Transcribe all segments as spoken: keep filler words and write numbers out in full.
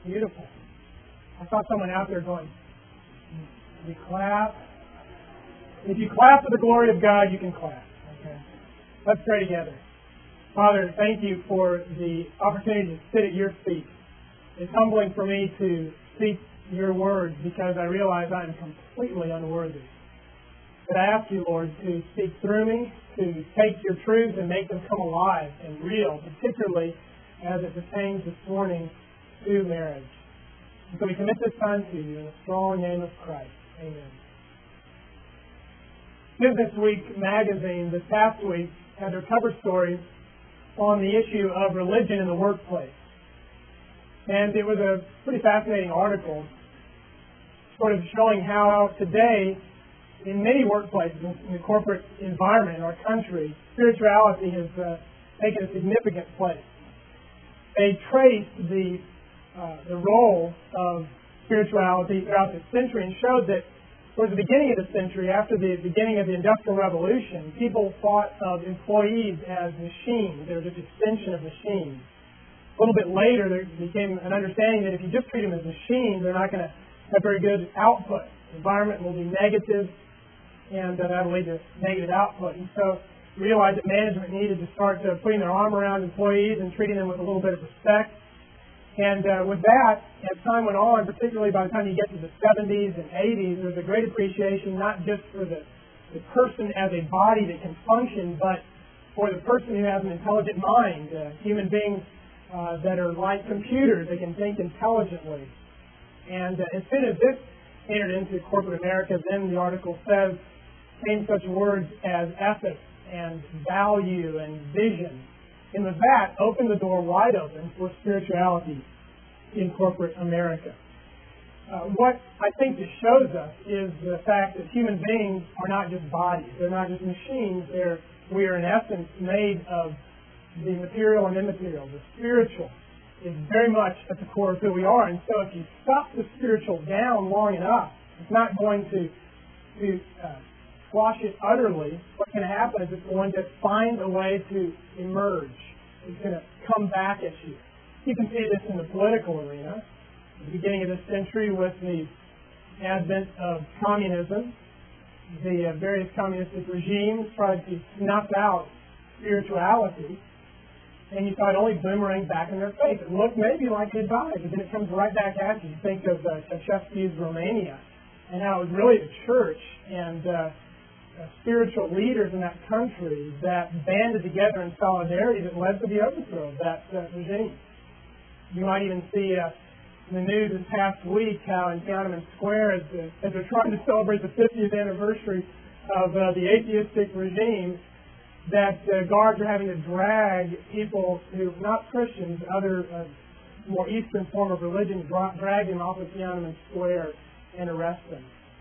Beautiful. I saw someone out there going, you clap. If you clap for the glory of God, you can clap. Okay. Let's pray together. Father, thank you for the opportunity to sit at your feet. It's humbling for me to speak your words because I realize I am completely unworthy. But I ask you, Lord, to speak through me, to take your truths and make them come alive and real, particularly as it pertains this morning to marriage. And so we commit this time to you in the strong name of Christ. Amen. Business Week magazine this past week had their cover story on the issue of religion in the workplace. And it was a pretty fascinating article sort of showing how today in many workplaces in the corporate environment in our country, spirituality has uh, taken a significant place. They traced the, uh, the role of spirituality throughout the century and showed that towards the beginning of the century, after the beginning of the Industrial Revolution, people thought of employees as machines. They were just extension of machines. A little bit later, there became an understanding that if you just treat them as machines, they're not going to have very good output. The environment will be negative, and uh, that will lead to negative output. And so we realized that management needed to start uh, putting their arm around employees and treating them with a little bit of respect. And uh, with that, as time went on, particularly by the time you get to the seventies and eighties, there was a great appreciation not just for the, the person as a body that can function, but for the person who has an intelligent mind, uh, human beings uh, that are like computers, they can think intelligently. And uh, as soon as this entered into corporate America, then the article says, came such words as ethics and value and vision. And with that, opened the door wide open for spirituality in corporate America. Uh, what I think this shows us is the fact that human beings are not just bodies. They're not just machines. They're, we are in essence made of the material and immaterial. The spiritual is very much at the core of who we are. And so if you stuff the spiritual down long enough, it's not going to, to uh, squash it utterly. What's going to happen is it's going to find a way to emerge. It's going to come back at you. You can see this in the political arena. At the beginning of this century with the advent of communism, the uh, various communistic regimes tried to snuff out spirituality, and you saw it only boomerang back in their face. It looked maybe like they died, but then it comes right back at you. You think of uh, Ceausescu's Romania, and how it was really the church and uh, Uh, spiritual leaders in that country that banded together in solidarity that led to the overthrow of that uh, regime. You might even see uh, in the news this past week how in Tiananmen Square, as, uh, as they're trying to celebrate the fiftieth anniversary of uh, the atheistic regime, that uh, guards are having to drag people who, not Christians, other uh, more Eastern form of religion, dra- drag them off of Tiananmen Square and arrest them.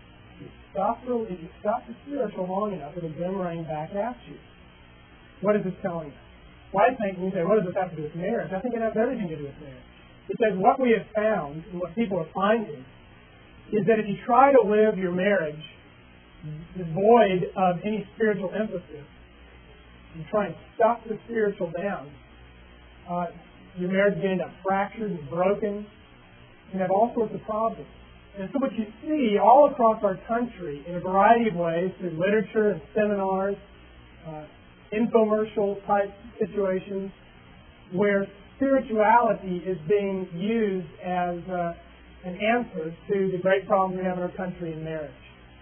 Stop, if you stop the spiritual long enough, it'll boomerang back at you. What is this telling us? Well, I think when you say, what does this have to do with marriage? I think it has everything to do with marriage. Because what we have found, and what people are finding, is that if you try to live your marriage devoid of any spiritual emphasis, you try and stuff the spiritual down, uh, your marriage is going to end up fractured and broken. You have all sorts of problems. And so what you see all across our country in a variety of ways, through literature and seminars, uh, infomercial type situations, where spirituality is being used as uh, an answer to the great problems we have in our country in marriage.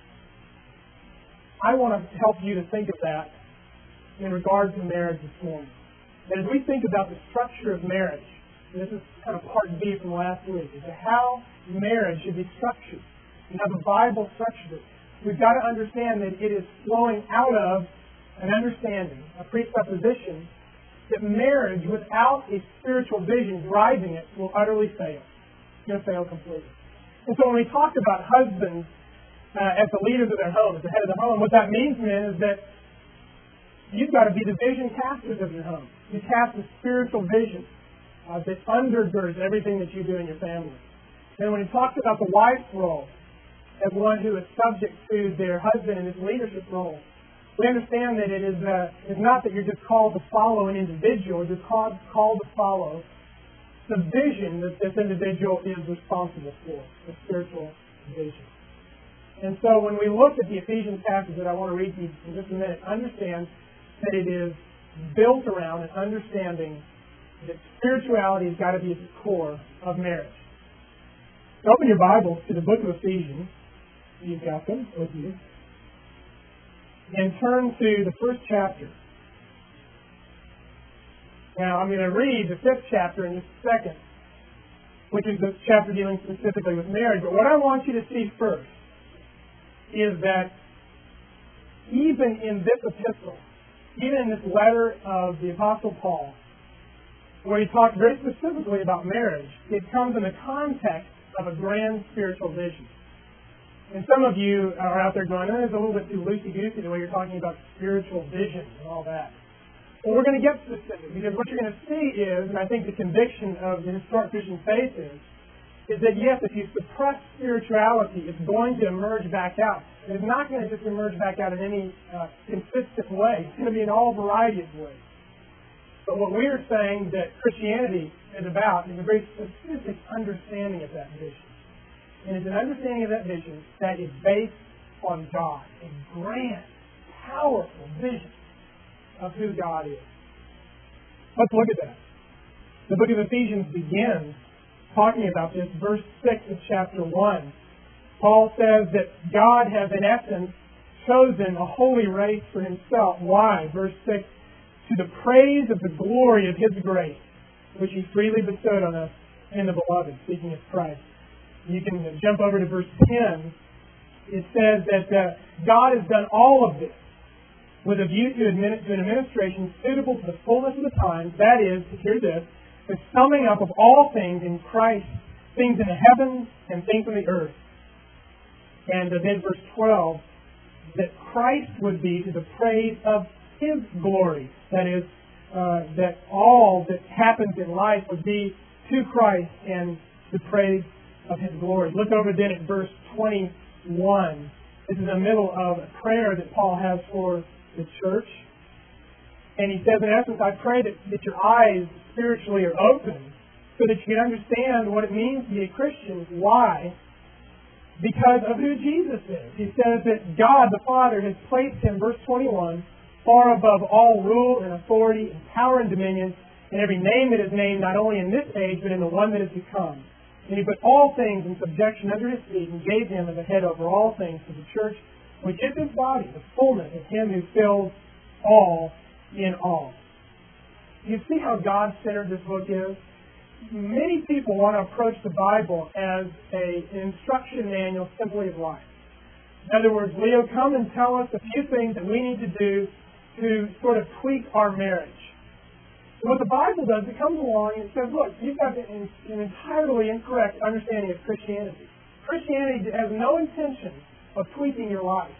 I want to help you to think of that in regard to marriage this morning. That as we think about the structure of marriage, and this is kind of part B from last week, is how marriage should be structured and how the Bible structured it. We've got to understand that it is flowing out of an understanding, a presupposition, that marriage without a spiritual vision driving it will utterly fail. It's going to fail completely. And so when we talk about husbands uh, as the leaders of their home, as the head of the home, what that means then is that you've got to be the vision casters of your home. You cast a spiritual vision uh, that undergirds everything that you do in your family. And when he talks about the wife's role as one who is subject to their husband in his leadership role, we understand that it is uh, it's not that you're just called to follow an individual, you're just called, called to follow the vision that this individual is responsible for, the spiritual vision. And so when we look at the Ephesians passage that I want to read to you in just a minute, understand that it is built around an understanding that spirituality has got to be at the core of marriage. So open your Bibles to the book of Ephesians. You've got them with you. And turn to the first chapter. Now, I'm going to read the fifth chapter in just a second, which is the chapter dealing specifically with marriage. But what I want you to see first is that even in this epistle, even in this letter of the Apostle Paul, where he talks very specifically about marriage, it comes in the context of a grand spiritual vision. And some of you are out there going, oh, it's a little bit too loosey-goosey the way you're talking about spiritual vision and all that. Well, we're going to get specific, because what you're going to see is, and I think the conviction of the historic Christian faith is, is that yes, if you suppress spirituality, it's going to emerge back out. And it's not going to just emerge back out in any uh, consistent way. It's going to be in all variety of ways. But what we are saying that Christianity is about is a very specific understanding of that vision. And it's an understanding of that vision that is based on God, a grand, powerful vision of who God is. Let's look at that. The book of Ephesians begins talking about this. Verse six of chapter one. Paul says that God has in essence chosen a holy race for himself. Why? Verse six, to the praise of the glory of his grace, which he freely bestowed on us in the beloved, speaking of Christ. You can jump over to verse ten. It says that uh, God has done all of this with a view to, admin- to an administration suitable to the fullness of the times. That is, hear this, the summing up of all things in Christ, things in the heavens and things on the earth. And uh, then verse twelve, that Christ would be to the praise of his glory. That is, uh, that all that happens in life would be to Christ and the praise of his glory. Look over then at verse twenty-one. This is the middle of a prayer that Paul has for the church. And he says, in essence, I pray that, that your eyes spiritually are open so that you can understand what it means to be a Christian. Why? Because of who Jesus is. He says that God the Father has placed him, verse twenty-one, far above all rule and authority and power and dominion, and every name that is named not only in this age, but in the one that is to come. And he put all things in subjection under his feet and gave him as a head over all things to the church, which is his body, the fullness of him who fills all in all. You see how God-centered this book is? Many people want to approach the Bible as a, an instruction manual simply of life. In other words, Leo, come and tell us a few things that we need to do to sort of tweak our marriage. So what the Bible does, it comes along and it says, look, you've got an, an entirely incorrect understanding of Christianity. Christianity has no intention of tweaking your life.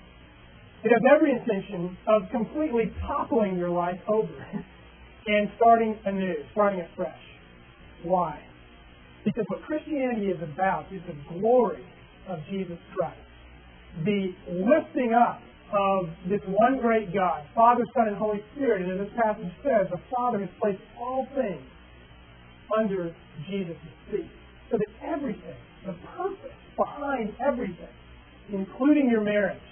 It has every intention of completely toppling your life over and starting anew, starting afresh. Why? Because what Christianity is about is the glory of Jesus Christ. The lifting up of this one great God, Father, Son, and Holy Spirit. And as this passage says, the Father has placed all things under Jesus' feet. So that everything, the purpose behind everything, including your marriage,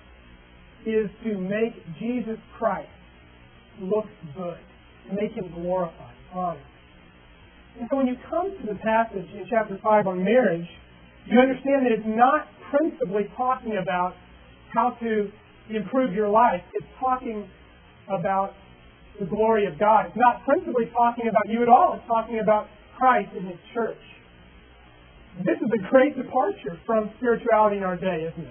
is to make Jesus Christ look good, to make him glorified, honored. And so when you come to the passage in chapter five on marriage, you understand that it's not principally talking about how to improve your life. It's talking about the glory of God. It's not principally talking about you at all. It's talking about Christ and his church. This is a great departure from spirituality in our day, isn't it?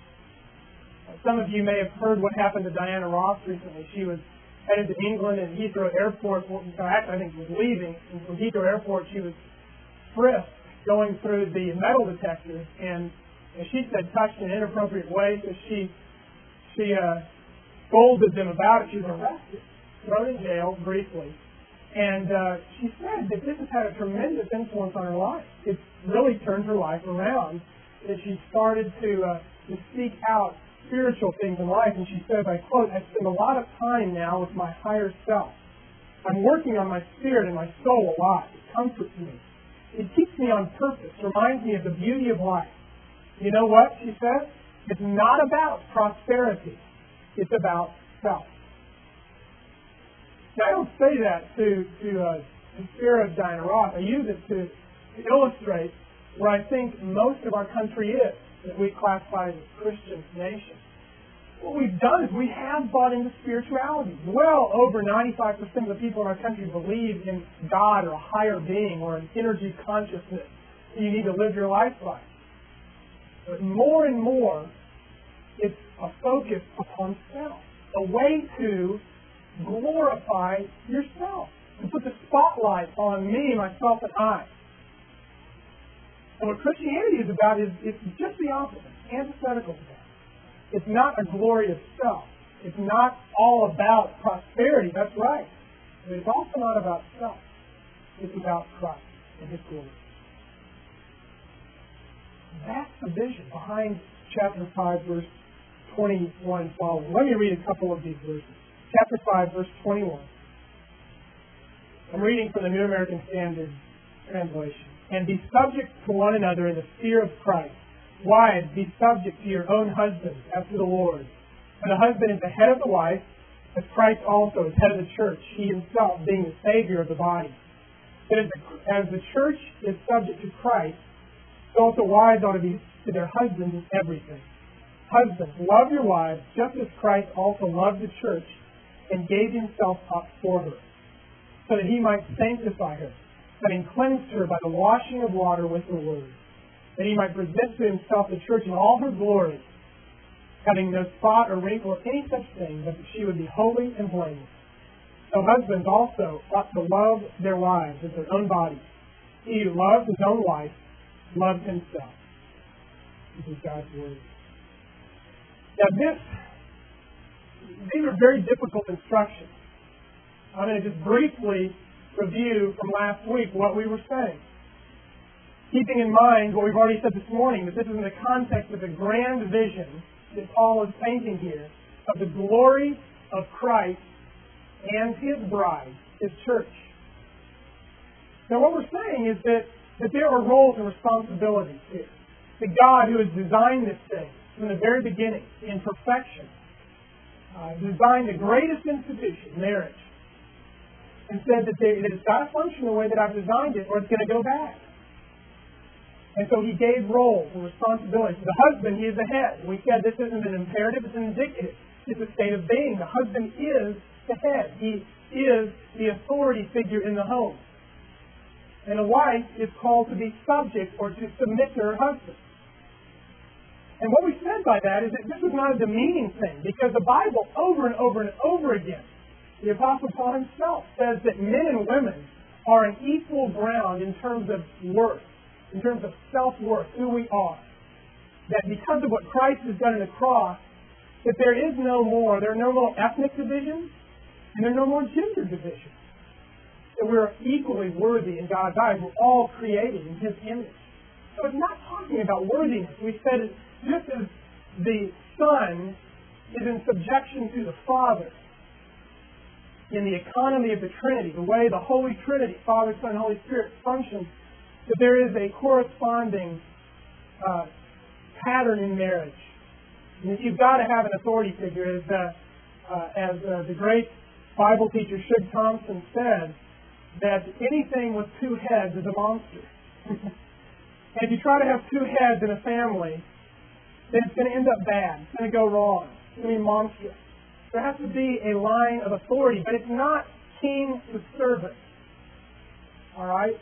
Some of you may have heard what happened to Diana Ross recently. She was headed to England and Heathrow Airport. Well, actually, I think she was leaving. And from Heathrow Airport, she was frisked going through the metal detectors. And, and she said touched in an inappropriate way. So she she uh, scolded them about it. She was arrested, thrown in jail briefly. And uh, she said that this has had a tremendous influence on her life. It's really turned her life around. That she started to, uh, to seek out spiritual things in life, and she says, I quote, I spend a lot of time now with my higher self. I'm working on my spirit and my soul a lot. It's comforts me. It keeps me on purpose, reminds me of the beauty of life. You know what, she says? It's not about prosperity. It's about self. Now, I don't say that to, to, uh, to spare of Diana Ross. I use it to, to illustrate where I think most of our country is, that we classify as a Christian nation. What we've done is we have bought into spirituality. Well over ninety-five percent of the people in our country believe in God or a higher being or an energy consciousness that you need to live your life by. But more and more, it's a focus upon self, a way to glorify yourself, to put the spotlight on me, myself, and I. And what Christianity is about is it's just the opposite, antithetical to that. It's not a glory of self. It's not all about prosperity, that's right. But it's also not about self. It's about Christ and His glory. That's the vision behind chapter five, verse twenty-one following. Let me read a couple of these verses. Chapter five, verse twenty-one. I'm reading from the New American Standard Translation. And be subject to one another in the fear of Christ. Wives, be subject to your own husbands, as to the Lord. For the husband is the head of the wife, as Christ also is head of the church, he himself being the Savior of the body. But as the, as the church is subject to Christ, so also wives ought to be to their husbands in everything. Husbands, love your wives, just as Christ also loved the church and gave himself up for her, so that he might sanctify her, having cleansed her by the washing of water with the word, that he might present to himself the church in all her glory, having no spot or wrinkle or any such thing, but that she would be holy and blameless. So husbands also ought to love their wives as their own bodies. He who loves his own wife loves himself. This is God's word. Now this, these are very difficult instructions. I'm going to just briefly review from last week what we were saying. Keeping in mind what we've already said this morning, that this is in the context of the grand vision that Paul is painting here of the glory of Christ and His bride, His church. Now what we're saying is that, that there are roles and responsibilities here. The God who has designed this thing from the very beginning in perfection, uh, designed the greatest institution, marriage, and said that, they, that it's got to function the way that I've designed it or it's going to go bad. And so he gave roles and responsibilities. The husband, he is the head. We said this isn't an imperative, it's an indicative. It's a state of being. The husband is the head. He is the authority figure in the home. And a wife is called to be subject or to submit to her husband. And what we said by that is that this is not a demeaning thing, because the Bible over and over and over again, the Apostle Paul himself says that men and women are on equal ground in terms of worth, in terms of self-worth, who we are. That because of what Christ has done on the cross, that there is no more, there are no more ethnic divisions, and there are no more gender divisions. That we're equally worthy in God's eyes. We're all created in His image. So it's not talking about worthiness. We said it, just as the Son is in subjection to the Father, in the economy of the Trinity, the way the Holy Trinity, Father, Son, Holy Spirit, functions, that there is a corresponding uh, pattern in marriage. And you've got to have an authority figure, as, uh, uh, as uh, the great Bible teacher Shug Thompson said, that anything with two heads is a monster. And if you try to have two heads in a family, then it's going to end up bad. It's going to go wrong. It's going to be monstrous. There has to be a line of authority, but it's not king to servant. All right?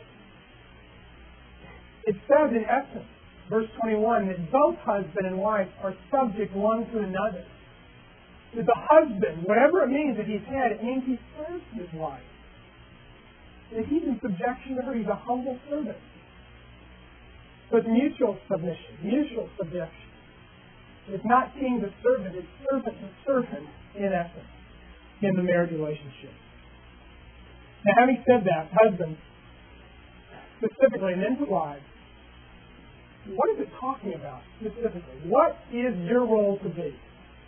It says in essence, verse twenty-one, that both husband and wife are subject one to another. That the husband, whatever it means that he's head, it means he serves his wife. That he's in subjection to her, he's a humble servant. So it's mutual submission, mutual subjection. It's not king to servant, it's servant to servant, in essence, in the marriage relationship. Now, having said that, husbands, specifically, and then to wives, what is it talking about specifically? What is your role to be?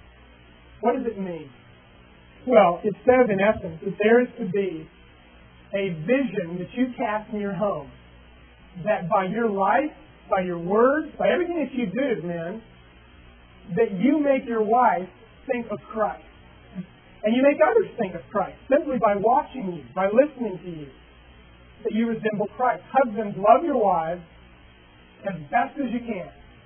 What does it mean? Well, it says in essence that there is to be a vision that you cast in your home that by your life, by your words, by everything that you do, man, that you make your wife think of Christ. And you make others think of Christ simply by watching you, by listening to you, that you resemble Christ. Husbands, love your wives as best as you can.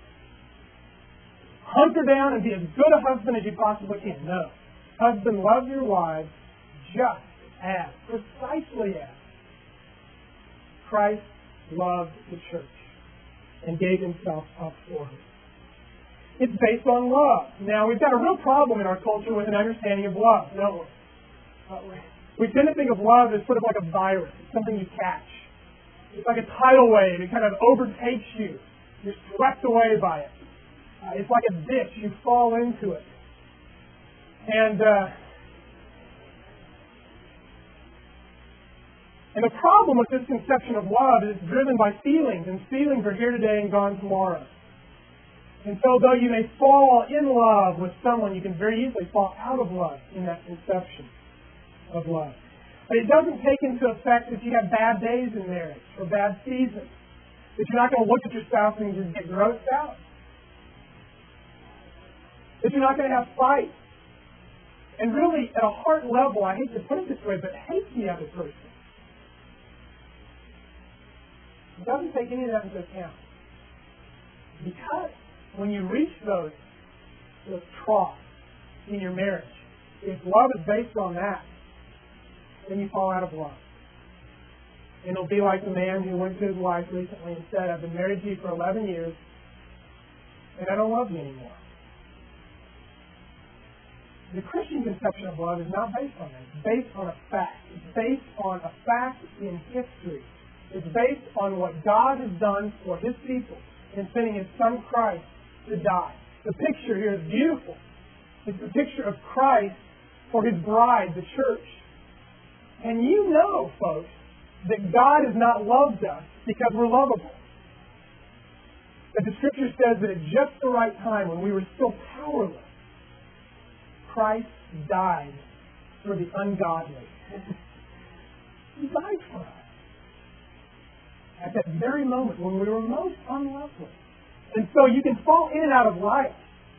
Hunker down and be as good a husband as you possibly can. No. Husband, love your wives just as, precisely as, Christ loved the church and gave himself up for her. It's based on love. Now, we've got a real problem in our culture with an understanding of love, don't we? Uh, we tend to think of love as sort of like a virus. It's something you catch. It's like a tidal wave. It kind of overtakes you. You're swept away by it. Uh, it's like a ditch. You fall into it. And uh, and the problem with this conception of love is it's driven by feelings, and feelings are here today and gone tomorrow. And so though you may fall in love with someone, you can very easily fall out of love in that conception of love. But it doesn't take into effect that you have bad days in marriage or bad seasons. That you're not going to look at your spouse and just get grossed out. That you're not going to have fights. And really, at a heart level, I hate to put it this way, but hate the other person. It doesn't take any of that into account. Because when you reach those, those troughs in your marriage, if love is based on that, then you fall out of love. And it'll be like the man who went to his wife recently and said, I've been married to you for eleven years, and I don't love you anymore. The Christian conception of love is not based on that. It's based on a fact. It's based on a fact in history. It's based on what God has done for his people in sending his son Christ to die. The picture here is beautiful. It's the picture of Christ for his bride, the church. And you know, folks, that God has not loved us because we're lovable. But the Scripture says that at just the right time, when we were still powerless, Christ died for the ungodly. He died for us. At that very moment when we were most unlovely. And so you can fall in and out of life.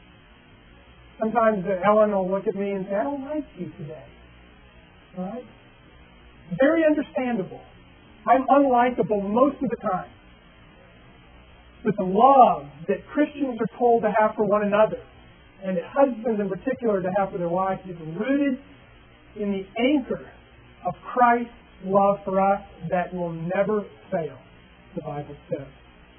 Sometimes uh, Ellen will look at me and say, I don't like you today. All right? Very understandable. I'm unlikable most of the time. But the love that Christians are told to have for one another, and that husbands in particular to have for their wives, is rooted in the anchor of Christ's love for us that will never fail, the Bible says.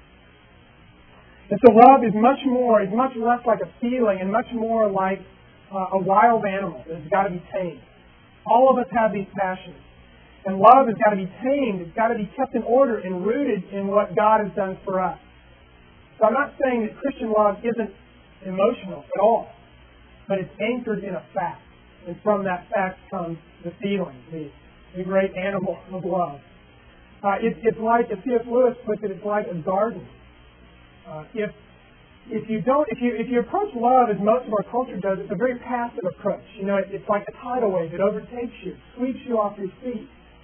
And so love is much more, is much less like a feeling and much more like uh, a wild animal that's got to be tamed. All of us have these passions. And love has got to be tamed. It's got to be kept in order and rooted in what God has done for us. So I'm not saying that Christian love isn't emotional at all, but it's anchored in a fact. And from that fact comes the feeling, the, the great animal of love. Uh, it, it's like, as C S Lewis puts it, it's like a garden. Uh, if if you don't, if you if you approach love as most of our culture does, it's a very passive approach. You know, it, it's like a tidal wave. It overtakes you, sweeps you off your feet.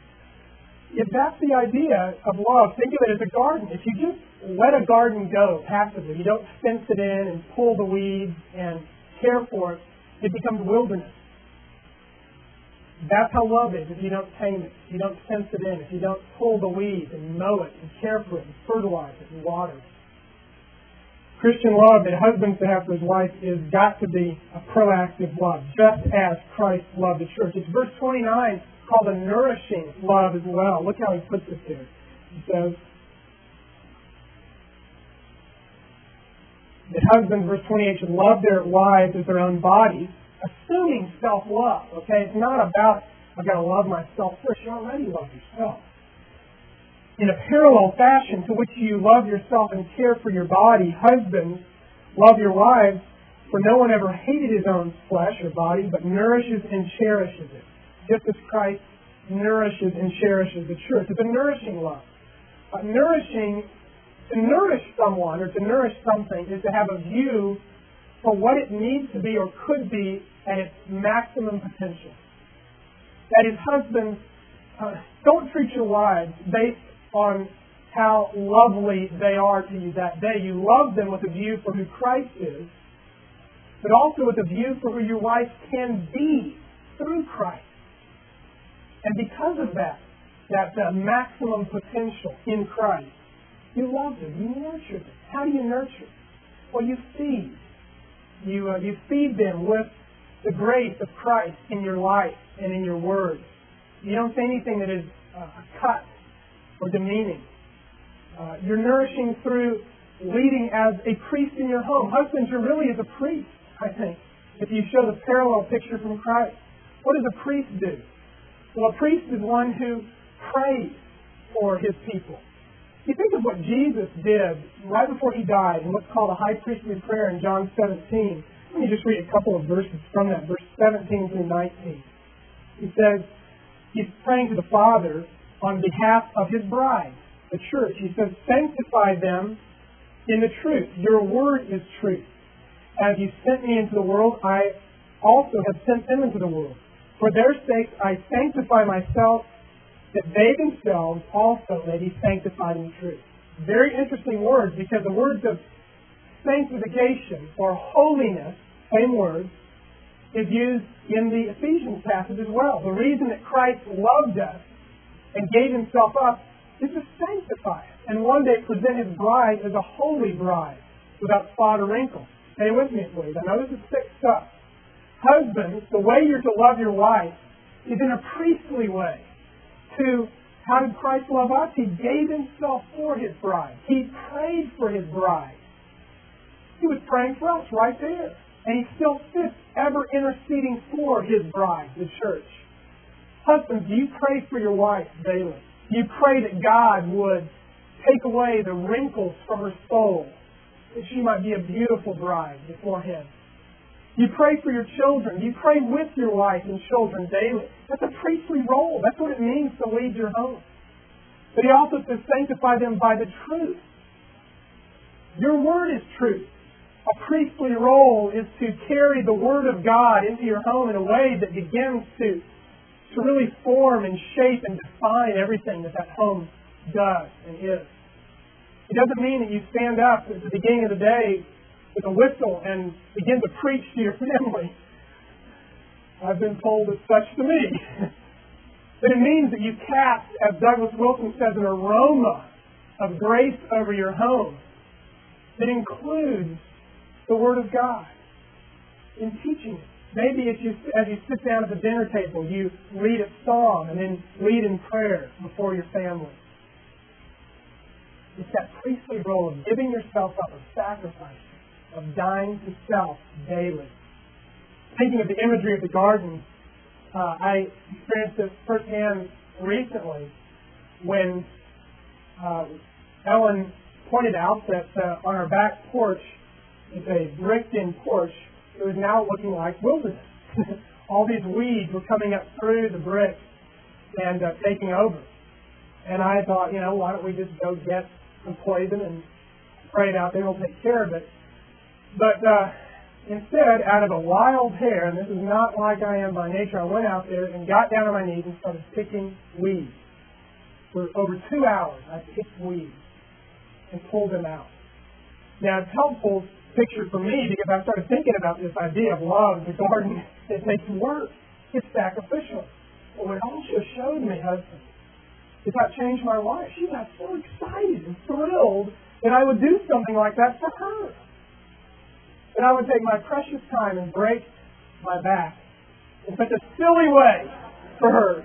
If that's the idea of love, think of it as a garden. If you just let a garden go passively, you don't fence it in and pull the weeds and care for it, it becomes wilderness. That's how love is if you don't tame it, if you don't fence it in, if you don't pull the weeds and mow it and care for it and fertilize it and water it. Christian love that husbands to have for his wife is got to be a proactive love, just as Christ loved the church. It's verse twenty-nine called a nourishing love as well. Look how he puts it there. He says that husbands, verse twenty-eight, should love their wives as their own bodies, assuming self-love. Okay, it's not about I've got to love myself first. You already love yourself. In a parallel fashion to which you love yourself and care for your body, husbands, love your wives, for no one ever hated his own flesh or body, but nourishes and cherishes it, just as Christ nourishes and cherishes the church. It's a nourishing love. Uh, nourishing, to nourish someone or to nourish something is to have a view for what it needs to be or could be at its maximum potential. That is, husbands, uh, don't treat your wives based on how lovely they are to you that day. You love them with a view for who Christ is, but also with a view for who your wife can be through Christ. And because of that, that uh, maximum potential in Christ, you love them, you nurture them. How do you nurture? Well, you feed. You, uh, you feed them with the grace of Christ in your life and in your words. You don't say anything that is uh, cut or demeaning. Uh, you're nourishing through leading as a priest in your home. Husbands, you're really as a priest, I think, if you show the parallel picture from Christ. What does a priest do? Well, a priest is one who prays for his people. You think of what Jesus did right before he died in what's called a high priestly prayer in John seventeen. Let me just read a couple of verses from that, verse seventeen through nineteen. He says, he's praying to the Father on behalf of his bride, the church. He says, sanctify them in the truth. Your word is truth. As you sent me into the world, I also have sent them into the world. For their sake I sanctify myself, that they themselves also may be sanctified in the truth. Very interesting words, because the words of sanctification or holiness, same word, is used in the Ephesians passage as well. The reason that Christ loved us and gave himself up is to sanctify us, and one day present his bride as a holy bride without spot or wrinkle. Stay with me, please. I know this is thick stuff. Husbands, the way you're to love your wife is in a priestly way. To how did Christ love us? He gave himself for his bride. He prayed for his bride. He was praying for us right there. And he still sits ever interceding for his bride, the church. Husbands, do you pray for your wife daily? Do you pray that God would take away the wrinkles from her soul, that she might be a beautiful bride before him? You pray for your children. You pray with your wife and children daily. That's a priestly role. That's what it means to lead your home. But he also says, sanctify them by the truth. Your word is truth. A priestly role is to carry the word of God into your home in a way that begins to, to really form and shape and define everything that that home does and is. It doesn't mean that you stand up at the beginning of the day with a whistle and begin to preach to your family. I've been told as such to me. But it means that you cast, as Douglas Wilson says, an aroma of grace over your home that includes the Word of God in teaching it. Maybe as you, as you sit down at the dinner table, you read a psalm and then lead in prayer before your family. It's that priestly role of giving yourself up, of sacrifice, of dying to self daily. Thinking of the imagery of the garden, uh, I experienced this firsthand recently when uh, Ellen pointed out that uh, on our back porch, it's a bricked-in porch, it was now looking like wilderness. All these weeds were coming up through the brick and uh, taking over. And I thought, you know, why don't we just go get some poison and spray it out there, we'll take care of it. But uh, instead, out of a wild hair, and this is not like I am by nature, I went out there and got down on my knees and started picking weeds. For over two hours, I picked weeds and pulled them out. Now, it's a helpful picture for me because I started thinking about this idea of love in the garden. It takes work. It's sacrificial. But what it also showed me, husband, is that changed my wife. She got so excited and thrilled that I would do something like that for her. That I would take my precious time and break my back in such a silly way for her.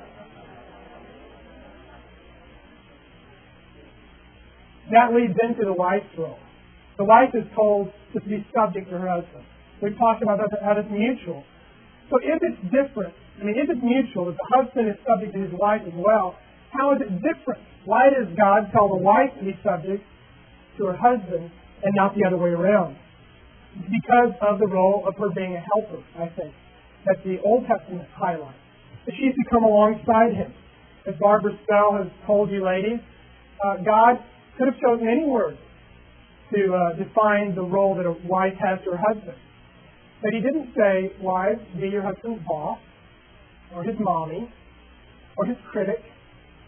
That leads into the wife's role. The wife is told to be subject to her husband. We've talked about that, how it's mutual. So if it's different, I mean, if it's mutual, that the husband is subject to his wife as well, how is it different? Why does God tell the wife to be subject to her husband and not the other way around? It's because of the role of her being a helper, I think, that the Old Testament highlights. That she's to come alongside him. As Barbara Spell has told you ladies, uh, God could have chosen any word to uh, define the role that a wife has to her husband. But he didn't say, wives, be your husband's boss, or his mommy, or his critic,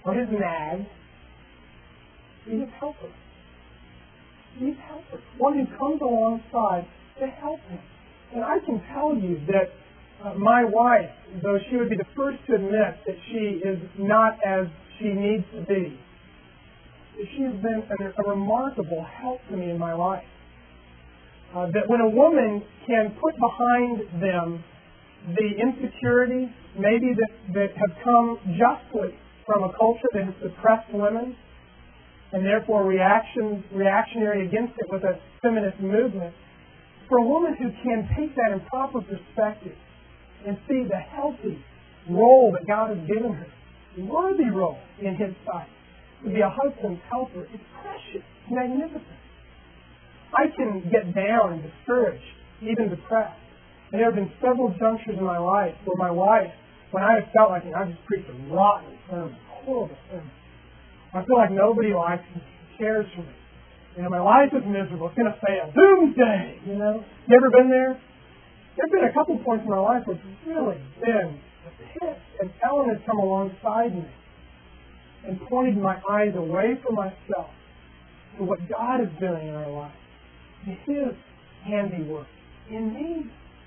or his nag. He needs helper. He needs helper. One who comes alongside to help him. And I can tell you that uh, my wife, though she would be the first to admit that she is not as she needs to be, she has been a, a remarkable help to me in my life. Uh, that when a woman can put behind them the insecurities, maybe that, that have come justly from a culture that has suppressed women, and therefore reaction, reactionary against it with a feminist movement, for a woman who can take that in proper perspective and see the healthy role that God has given her, the worthy role in His sight, to be a husband's helper, it's precious, it's magnificent. I can get down and discouraged, even depressed. And there have been several junctures in my life where my wife, when I have felt like, you know, I just preached a rotten sermon, a horrible sermon. I feel like nobody likes me, cares for me. You know, my life is miserable. It's going to fail. Doomsday, you know. You ever been there? There have been a couple points in my life where it's really been a pit. And Ellen has come alongside me and pointed my eyes away from myself to what God is doing in our life, to His handiwork in me.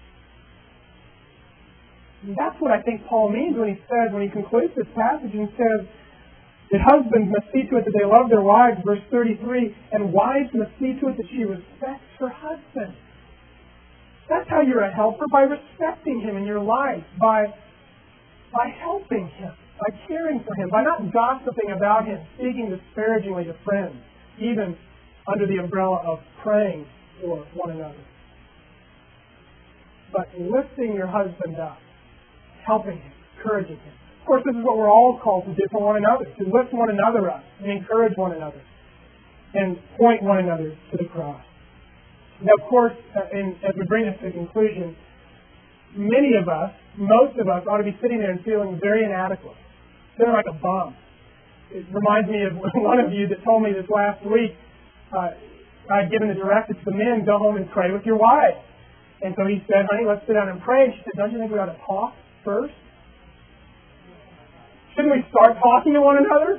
And that's what I think Paul means when he says, when he concludes this passage and says that husbands must see to it that they love their wives, verse thirty-three, and wives must see to it that she respects her husband. That's how you're a helper, by respecting him in your life, by, by helping him, by caring for him, by not gossiping about him, speaking disparagingly to friends, even under the umbrella of praying for one another. But lifting your husband up, helping him, encouraging him. Of course, this is what we're all called to do for one another, to lift one another up and encourage one another and point one another to the cross. Now, of course, uh, and as we bring this to conclusion, many of us, most of us, ought to be sitting there and feeling very inadequate, feeling like a bum. It reminds me of one of you that told me this last week. Uh, I'd given the directive to the men, go home and pray with your wives. And so he said, honey, let's sit down and pray. And she said, don't you think we ought to talk first? Shouldn't we start talking to one another?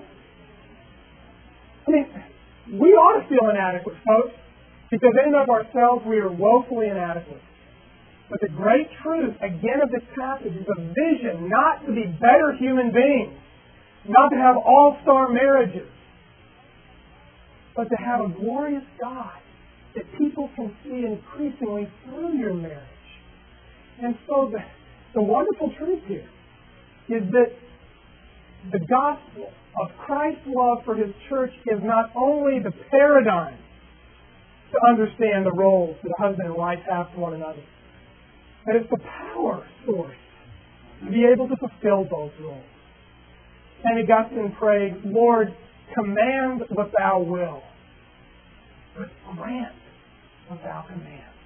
I mean, we ought to feel inadequate, folks, because in and of ourselves we are woefully inadequate. But the great truth, again, of this passage is a vision not to be better human beings, not to have all-star marriages, but to have a glorious God that people can see increasingly through your marriage. And so the, the wonderful truth here is that the gospel of Christ's love for His church is not only the paradigm to understand the roles that a husband and wife have to one another, but it's the power source to be able to fulfill those roles. Saint Augustine prayed, Lord, command what Thou wilt, but grant what Thou command.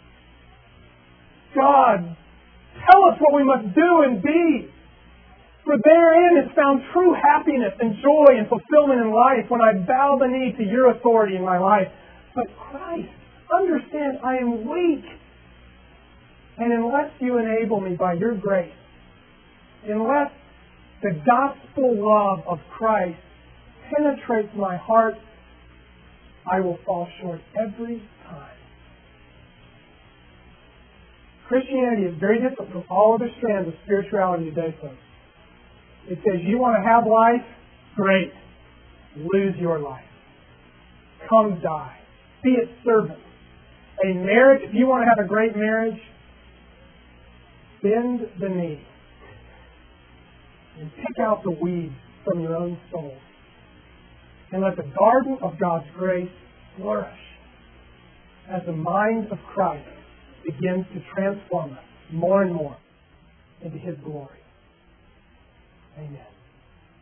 God, tell us what we must do and be, for therein is found true happiness and joy and fulfillment in life when I bow the knee to Your authority in my life. But Christ, understand I am weak. And unless You enable me by Your grace, unless the gospel love of Christ penetrates my heart, I will fall short every time. Christianity is very different from all other strands of spirituality today, folks. It says, you want to have life? Great. Lose your life. Come die. Be its servant. A marriage, if you want to have a great marriage, bend the knee and pick out the weeds from your own soul. And let the garden of God's grace flourish as the mind of Christ begins to transform us more and more into His glory. Amen.